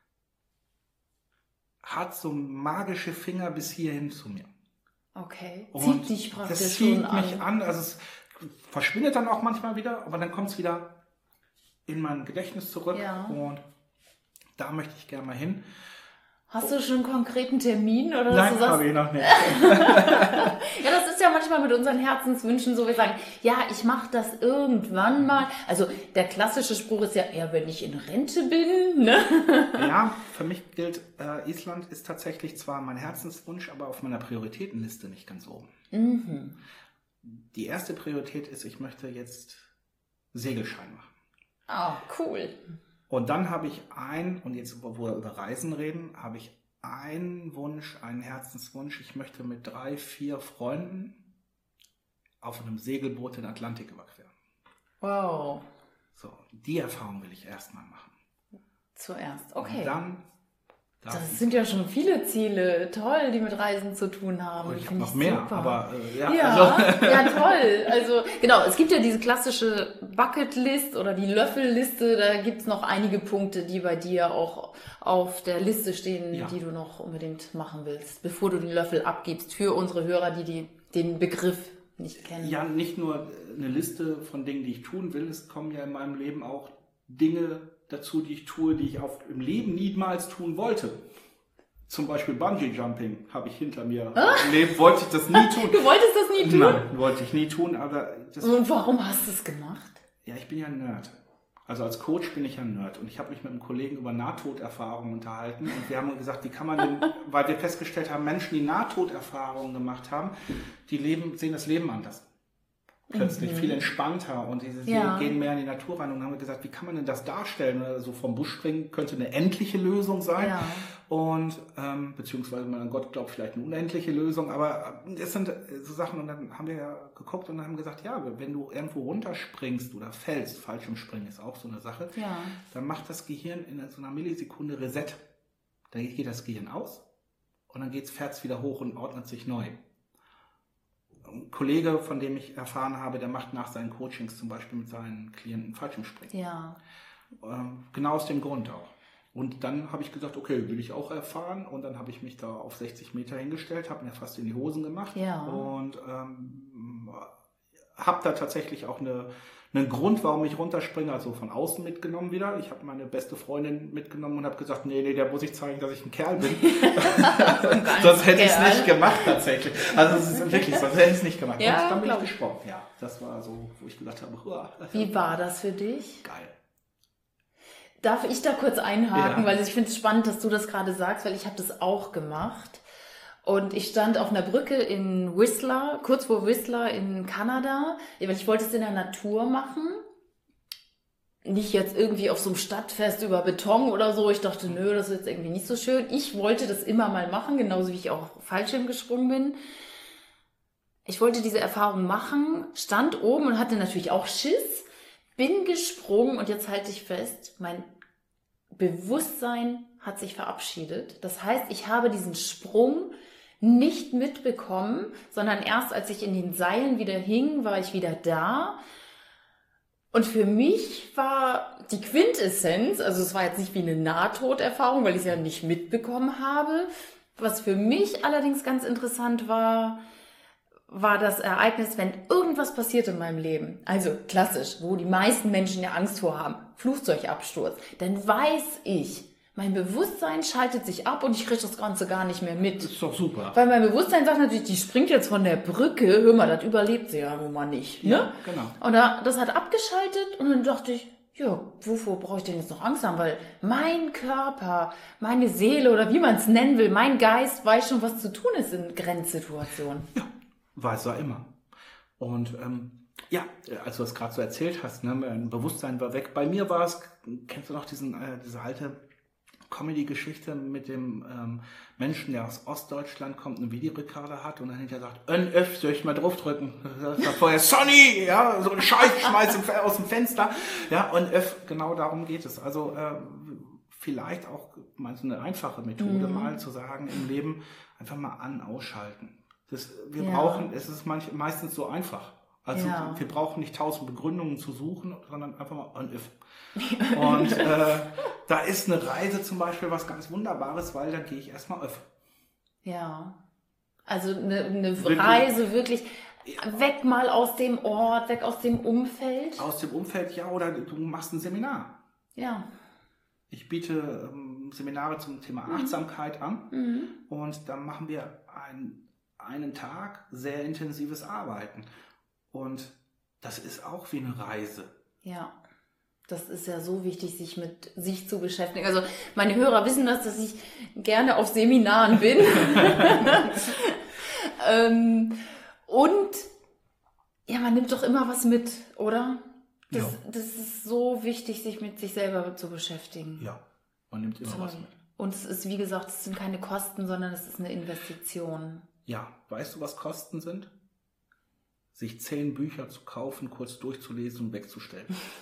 hat so magische Finger bis hierhin zu mir. Okay, und zieht dich praktisch das zieht schon an. mich an. Also es verschwindet dann auch manchmal wieder, aber dann kommt es wieder in mein Gedächtnis zurück. Ja. Und da möchte ich gerne mal hin. Hast du schon einen konkreten Termin? Oder Nein, du habe ich noch nicht. Ja, das ist ja manchmal mit unseren Herzenswünschen so, wir sagen, ja, ich mache das irgendwann mal. Also der klassische Spruch ist ja, eher wenn ich in Rente bin. Ne? Ja, für mich gilt, äh, Island ist tatsächlich zwar mein Herzenswunsch, aber auf meiner Prioritätenliste nicht ganz oben. Mhm. Die erste Priorität ist, ich möchte jetzt Segelschein machen. Ah, oh, cool. Und dann habe ich ein, und jetzt, wo wir über Reisen reden, habe ich einen Wunsch, einen Herzenswunsch. Ich möchte mit drei, vier Freunden auf einem Segelboot den Atlantik überqueren. Wow. So, die Erfahrung will ich erstmal machen. Zuerst, okay. Und dann Das, das sind ja schon viele Ziele, toll, die mit Reisen zu tun haben. Oh, ich habe noch mehr, super. aber äh, ja. Ja, Also. ja, toll. Also genau, es gibt ja diese klassische Bucketlist oder die Löffelliste, da gibt's noch einige Punkte, die bei dir auch auf der Liste stehen, ja. die du noch unbedingt machen willst, bevor du den Löffel abgibst, für unsere Hörer, die, die den Begriff nicht kennen. Ja, nicht nur eine Liste von Dingen, die ich tun will, es kommen ja in meinem Leben auch Dinge dazu, die ich tue, die ich auf, im Leben niemals tun wollte. Zum Beispiel Bungee-Jumping habe ich hinter mir. Ah? Im Leben wollte ich das nie tun. Du wolltest das nie tun? Nein, wollte ich nie tun, aber... Das Und warum hast du es gemacht? Ja, ich bin ja ein Nerd. Also als Coach bin ich ja ein Nerd. Und ich habe mich mit einem Kollegen über Nahtoderfahrungen unterhalten. Und wir haben gesagt, wie kann man denn, weil wir festgestellt haben, Menschen, die Nahtoderfahrungen gemacht haben, die leben, sehen das Leben anders. Plötzlich mhm. viel entspannter und die ja. gehen mehr in die Natur rein und haben gesagt, wie kann man denn das darstellen? Also vom Busch springen könnte eine endliche Lösung sein ja. und ähm, beziehungsweise man an Gott glaubt, vielleicht eine unendliche Lösung, aber es sind so Sachen und dann haben wir ja geguckt und haben gesagt, ja, wenn du irgendwo runterspringst oder fällst, Fallschirmspringen ist auch so eine Sache, ja. dann macht das Gehirn in so einer Millisekunde Reset. Dann geht das Gehirn aus und dann geht's fährt's wieder hoch und ordnet sich neu. Ein Kollege, von dem ich erfahren habe, der macht nach seinen Coachings zum Beispiel mit seinen Klienten Fallschirmspringen. Ja. Ähm, genau aus dem Grund auch. Und dann habe ich gesagt, okay, will ich auch erfahren. Und dann habe ich mich da auf sechzig Meter hingestellt, habe mir fast in die Hosen gemacht. Ja. Und ähm, habe da tatsächlich auch eine, einen Grund, warum ich runterspringe, also von außen mitgenommen wieder. Ich habe meine beste Freundin mitgenommen und habe gesagt, nee, nee, der muss ich zeigen, dass ich ein Kerl bin. Sonst hätte ich es nicht gemacht tatsächlich. Also es ist wirklich, sonst hätte ich es nicht gemacht. Ja, und dann bin ich gesprungen. Ja, das war so, wo ich gesagt habe, uah. Wie war das für dich? Geil. Darf ich da kurz einhaken, Ja. weil ich finde es spannend, dass du das gerade sagst, weil ich habe das auch gemacht. Und ich stand auf einer Brücke in Whistler, kurz vor Whistler in Kanada, weil ich wollte es in der Natur machen. Nicht jetzt irgendwie auf so einem Stadtfest über Beton oder so. Ich dachte, nö, das ist jetzt irgendwie nicht so schön. Ich wollte das immer mal machen, genauso wie ich auch Fallschirm gesprungen bin. Ich wollte diese Erfahrung machen, stand oben und hatte natürlich auch Schiss, bin gesprungen und jetzt halte ich fest, mein Bewusstsein hat sich verabschiedet. Das heißt, ich habe diesen Sprung nicht mitbekommen, sondern erst als ich in den Seilen wieder hing, war ich wieder da. Und für mich war die Quintessenz, also es war jetzt nicht wie eine Nahtoderfahrung, weil ich es ja nicht mitbekommen habe. Was für mich allerdings ganz interessant war, war das Ereignis, wenn irgendwas passiert in meinem Leben, also klassisch, wo die meisten Menschen ja Angst vor haben, Flugzeugabsturz, dann weiß ich, mein Bewusstsein schaltet sich ab und ich kriege das Ganze gar nicht mehr mit. Das ist doch super. Weil mein Bewusstsein sagt natürlich, die springt jetzt von der Brücke, hör mal, das überlebt sie ja nun mal nicht. Ne? Ja, genau. Und da, das hat abgeschaltet und dann dachte ich, ja, wovor brauche ich denn jetzt noch Angst haben? Weil mein Körper, meine Seele oder wie man es nennen will, mein Geist weiß schon, was zu tun ist in Grenzsituationen. Ja, weiß er immer. Und ähm, ja, als du das gerade so erzählt hast, ne, mein Bewusstsein war weg. Bei mir war es, kennst du noch diesen, äh, diese alte Comedy-Geschichte mit dem ähm, Menschen, der aus Ostdeutschland kommt, einen Videorekorder hat und dann hinterher sagt, Ön, öff, soll ich mal draufdrücken? Das war vorher Sonny, ja, so ein Scheiß, schmeiß aus dem Fenster. Ja, und öff, genau darum geht es. Also äh, vielleicht auch mal so eine einfache Methode, mhm. mal zu sagen im Leben, einfach mal an, ausschalten. Das, wir ja. brauchen, es ist manch, meistens so einfach. Also ja. wir brauchen nicht tausend Begründungen zu suchen, sondern einfach mal on if. Und äh, da ist eine Reise zum Beispiel was ganz Wunderbares, weil dann gehe ich erstmal öff. Ja, also eine, eine wirklich? Reise wirklich weg mal aus dem Ort, weg aus dem Umfeld. Aus dem Umfeld, ja, oder du machst ein Seminar. Ja. Ich biete ähm, Seminare zum Thema Achtsamkeit mhm. an mhm. und dann machen wir ein, einen Tag sehr intensives Arbeiten. Und das ist auch wie eine Reise. Ja, das ist ja so wichtig, sich mit sich zu beschäftigen. Also meine Hörer wissen das, dass ich gerne auf Seminaren bin. ähm, und ja, man nimmt doch immer was mit, oder? Das, ja. das ist so wichtig, sich mit sich selber zu beschäftigen. Ja, man nimmt immer Toll. was mit. Und es ist, wie gesagt, es sind keine Kosten, sondern es ist eine Investition. Ja, weißt du, was Kosten sind? Sich zehn Bücher zu kaufen, kurz durchzulesen und wegzustellen.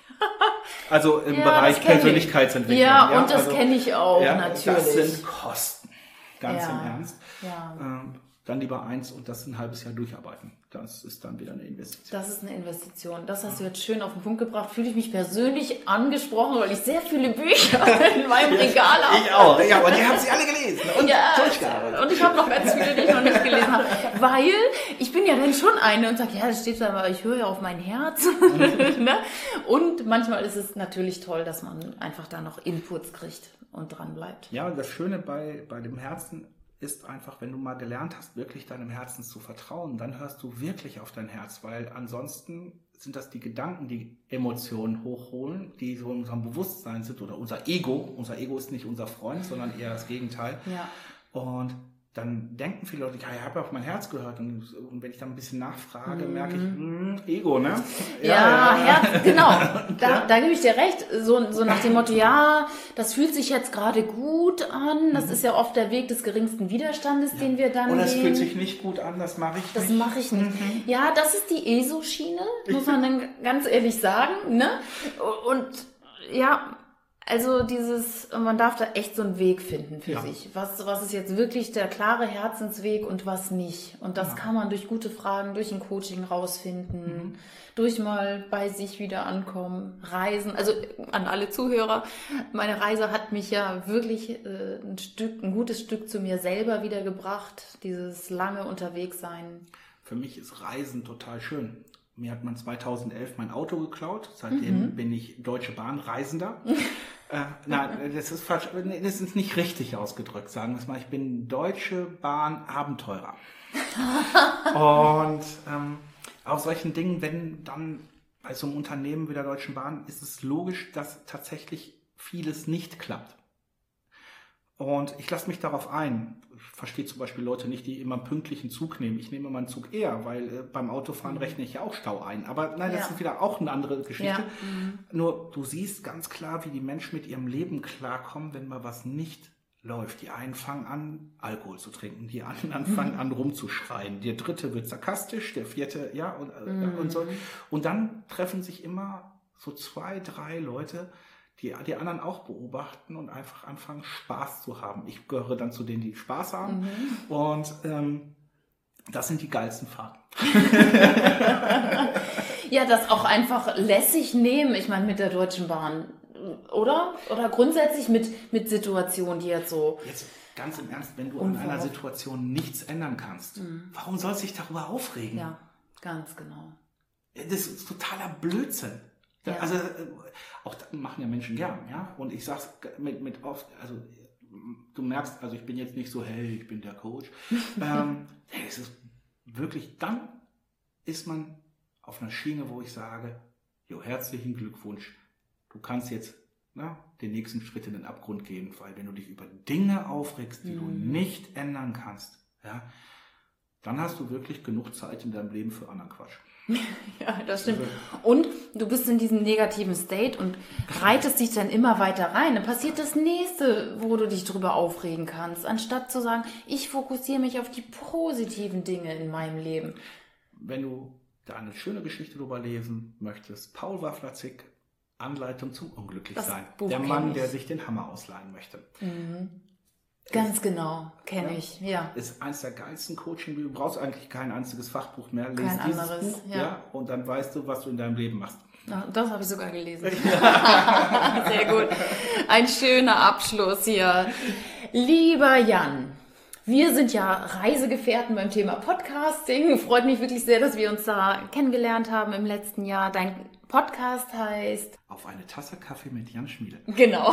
Also im Ja, Bereich das kenn ich. Persönlichkeitsentwicklung. Ja, und das also, kenne ich auch, ja, natürlich. Das sind Kosten, ganz Ja. im Ernst. Ja. Ähm, dann lieber eins und das ein halbes Jahr durcharbeiten. Das ist dann wieder eine Investition. Das ist eine Investition. Das hast du jetzt schön auf den Punkt gebracht. Fühle ich mich persönlich angesprochen, weil ich sehr viele Bücher in meinem Regal habe. Ich auch, ja, aber die haben sie alle gelesen und Ja, durchgearbeitet. und ich habe noch ganz viele, die ich noch nicht gelesen habe. Weil ich bin ja dann schon eine und sage, ja, das steht da, aber ich höre ja auf mein Herz. Ne? Und manchmal ist es natürlich toll, dass man einfach da noch Inputs kriegt und dran bleibt. Ja, und das Schöne bei, bei dem Herzen ist einfach, wenn du mal gelernt hast, wirklich deinem Herzen zu vertrauen, dann hörst du wirklich auf dein Herz, weil ansonsten sind das die Gedanken, die Emotionen hochholen, die so in unserem Bewusstsein sind oder unser Ego. Unser Ego ist nicht unser Freund, sondern eher das Gegenteil. Ja. Und dann denken viele Leute, ja, ich habe ja auf mein Herz gehört. Und, und wenn ich dann ein bisschen nachfrage, Mhm. merke ich, mh, Ego, ne? Ja, ja, Herz, genau. Da, ja. da gebe ich dir recht. So, so nach dem Motto, ja, das fühlt sich jetzt gerade gut an. Das mhm. ist ja oft der Weg des geringsten Widerstandes, ja. den wir dann Oder es gehen. fühlt sich nicht gut an, das mache ich das nicht. Das mache ich nicht. Mhm. Ja, das ist die E S O-Schiene, muss man dann ganz ehrlich sagen. Ne? Und ja, also dieses, man darf da echt so einen Weg finden für ja. sich. Was, was ist jetzt wirklich der klare Herzensweg und was nicht? Und das ja. kann man durch gute Fragen, durch ein Coaching rausfinden, mhm. durch mal bei sich wieder ankommen, reisen. Also an alle Zuhörer, meine Reise hat mich ja wirklich äh, ein Stück, ein gutes Stück zu mir selber wiedergebracht. Dieses lange Unterwegssein. Für mich ist Reisen total schön. Mir hat man zweitausendelf mein Auto geklaut. Seitdem mhm. bin ich Deutsche Bahn Reisender. äh, nein, das ist falsch. Das ist nicht richtig ausgedrückt, sagen wir es mal. Ich bin Deutsche Bahn Abenteurer. Und ähm, auf solchen Dingen, wenn dann bei so einem Unternehmen wie der Deutschen Bahn, ist es logisch, dass tatsächlich vieles nicht klappt. Und ich lasse mich darauf ein. Ich verstehe zum Beispiel Leute nicht, die immer einen pünktlichen Zug nehmen. Ich nehme meinen Zug eher, weil äh, beim Autofahren rechne ich ja auch Stau ein. Aber nein, das ja. ist wieder auch eine andere Geschichte. Ja. Mhm. Nur du siehst ganz klar, wie die Menschen mit ihrem Leben klarkommen, wenn mal was nicht läuft. Die einen fangen an, Alkohol zu trinken, die anderen mhm. fangen an, rumzuschreien. Der dritte wird sarkastisch, der vierte, ja, und, mhm. und so. Und dann treffen sich immer so zwei, drei Leute, die die anderen auch beobachten und einfach anfangen, Spaß zu haben. Ich gehöre dann zu denen, die Spaß haben. Mhm. Und ähm, das sind die geilsten Fahrten. Ja, das auch einfach lässig nehmen. Ich meine, mit der Deutschen Bahn, oder? Oder grundsätzlich mit, mit Situationen, die jetzt so... Jetzt ganz im Ernst, wenn du an einer Situation nichts ändern kannst, mhm. warum sollst du dich darüber aufregen? Ja, ganz genau. Das ist totaler Blödsinn. Ja. Also auch das machen ja Menschen gern, ja. Und ich sag's mit mit oft, also du merkst, also ich bin jetzt nicht so, hey, ich bin der Coach. ähm, hey, es ist wirklich, dann ist man auf einer Schiene, wo ich sage, jo, herzlichen Glückwunsch, du kannst jetzt na, den nächsten Schritt in den Abgrund gehen, weil wenn du dich über Dinge aufregst, die mhm. du nicht ändern kannst, ja, dann hast du wirklich genug Zeit in deinem Leben für anderen Quatsch. Ja, das stimmt. Und du bist in diesem negativen State und reitest dich dann immer weiter rein. Dann passiert das Nächste, wo du dich drüber aufregen kannst, anstatt zu sagen, ich fokussiere mich auf die positiven Dinge in meinem Leben. Wenn du da eine schöne Geschichte drüber lesen möchtest, Paul Wawlacik, Anleitung zum Unglücklichsein. Der Mann, der sich den Hammer ausleihen möchte. Mhm. Ganz ist, genau, kenne ja, ich, ja. Ist eines der geilsten Coaching, du brauchst eigentlich kein einziges Fachbuch mehr. Lies kein dieses anderes, Buch, ja. ja. Und dann weißt du, was du in deinem Leben machst. Ja, das habe ich sogar gelesen. Sehr gut. Ein schöner Abschluss hier. Lieber Jan, wir sind ja Reisegefährten beim Thema Podcasting. Freut mich wirklich sehr, dass wir uns da kennengelernt haben im letzten Jahr. Dein Podcast heißt... Auf eine Tasse Kaffee mit Jan Schmiele. Genau.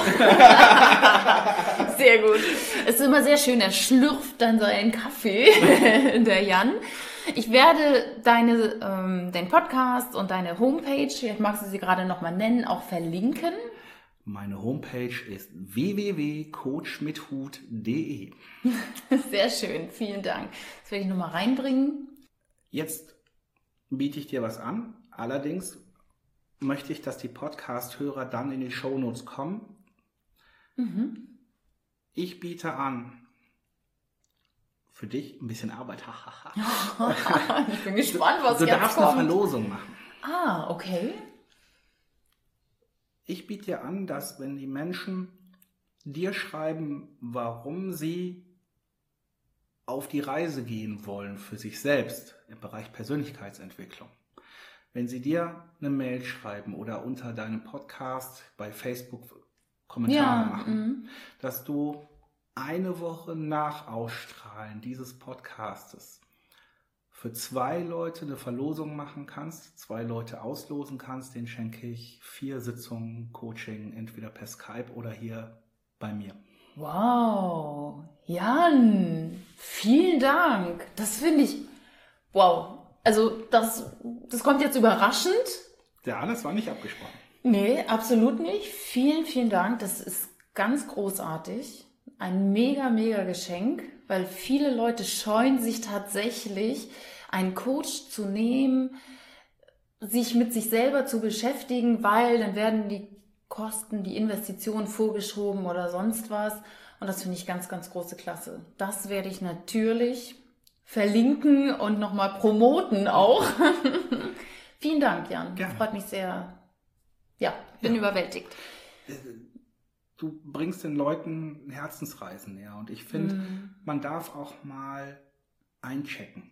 Sehr gut. Es ist immer sehr schön, er schlürft dann seinen Kaffee, der Jan. Ich werde deine, ähm, den Podcast und deine Homepage, vielleicht magst du sie gerade nochmal nennen, auch verlinken. Meine Homepage ist w w w punkt coach mit hut punkt d e. Sehr schön, vielen Dank. Das werde ich nochmal reinbringen. Jetzt biete ich dir was an. Allerdings möchte ich, dass die Podcast-Hörer dann in die Shownotes kommen. Mhm. Ich biete an, für dich ein bisschen Arbeit. Ich bin gespannt, was du, jetzt Du darfst kommt. eine Verlosung machen. Ah, okay. ich biete dir an, dass wenn die Menschen dir schreiben, warum sie auf die Reise gehen wollen für sich selbst im Bereich Persönlichkeitsentwicklung, wenn sie dir eine Mail schreiben oder unter deinem Podcast bei Facebook Kommentare Ja, machen, mhm. dass du eine Woche nach Ausstrahlen dieses Podcastes für zwei Leute eine Verlosung machen kannst, zwei Leute auslosen kannst, denen schenke ich vier Sitzungen Coaching, entweder per Skype oder hier bei mir. Wow, Jan, vielen Dank. Das finde ich, wow. Also das, das kommt jetzt überraschend. Ja, das war nicht abgesprochen. Nee, absolut nicht. Vielen, vielen Dank. Das ist ganz großartig. Ein mega, mega Geschenk, weil viele Leute scheuen sich tatsächlich, einen Coach zu nehmen, sich mit sich selber zu beschäftigen, weil dann werden die Kosten, die Investitionen vorgeschoben oder sonst was. Und das finde ich ganz, ganz große Klasse. Das werde ich natürlich verlinken und nochmal promoten auch. Vielen Dank, Jan. Gerne. Freut mich sehr. Ja, bin Ja. überwältigt. Du bringst den Leuten Herzensreisen näher und ich finde, Mm. man darf auch mal einchecken.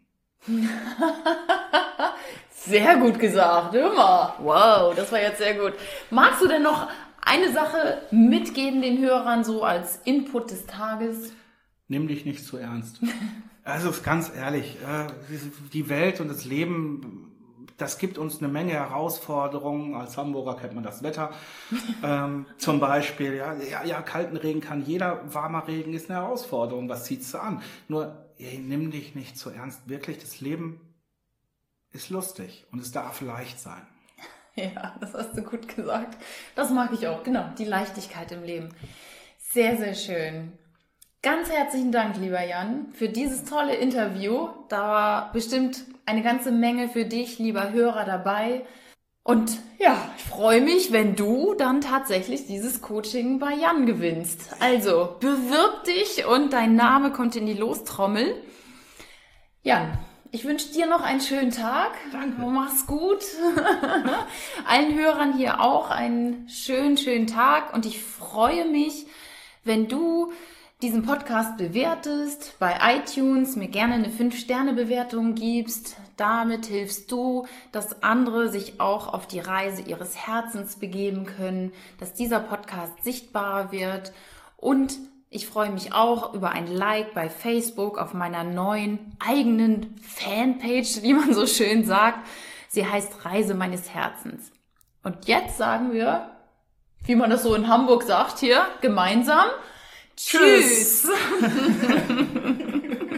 Sehr gut gesagt, immer. Wow, das war jetzt sehr gut. Magst du denn noch eine Sache mitgeben den Hörern so als Input des Tages? Nimm dich nicht zu ernst. Also ist ganz ehrlich, äh, die Welt und das Leben, das gibt uns eine Menge Herausforderungen. Als Hamburger kennt man das Wetter. ähm, zum Beispiel, ja, ja, ja, kalten Regen kann jeder, warmer Regen ist eine Herausforderung. Was zieht's du an? Nur, ey, nimm dich nicht zu ernst. Wirklich, das Leben ist lustig und es darf leicht sein. Ja, das hast du gut gesagt. Das mag ich auch, genau, die Leichtigkeit im Leben. Sehr, sehr schön. Ganz herzlichen Dank, lieber Jan, für dieses tolle Interview. Da war bestimmt eine ganze Menge für dich, lieber Hörer, dabei. Und ja, ich freue mich, wenn du dann tatsächlich dieses Coaching bei Jan gewinnst. Also, bewirb dich und dein Name kommt in die Lostrommel. Jan, ich wünsche dir noch einen schönen Tag. Danke. Mach's gut. Allen Hörern hier auch einen schönen, schönen Tag. Und ich freue mich, wenn du diesen Podcast bewertest, bei iTunes mir gerne eine fünf Sterne Bewertung gibst. Damit hilfst du, dass andere sich auch auf die Reise ihres Herzens begeben können, dass dieser Podcast sichtbarer wird. Und ich freue mich auch über ein Like bei Facebook auf meiner neuen eigenen Fanpage, wie man so schön sagt. Sie heißt Reise meines Herzens. Und jetzt sagen wir, wie man das so in Hamburg sagt hier, gemeinsam, Tschüss!